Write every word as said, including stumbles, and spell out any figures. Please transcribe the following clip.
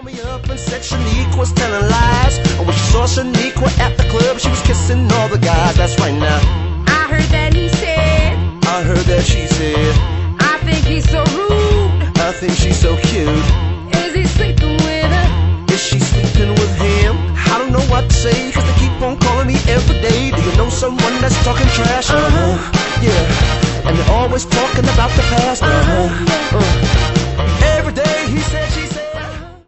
me up and said Shanique was telling lies. And when she saw Shaniqua at the club, she was kissing all the guys. That's right now. I heard that he said, I heard that she said, I think he's so rude. I think she's so cute. Is he sleeping with her? Is she sleeping with him? I don't know what to say, cause they keep on calling me every day. Do you know someone that's talking trash? Uh-huh, yeah. And they're always talking about the past. Uh-huh, uh.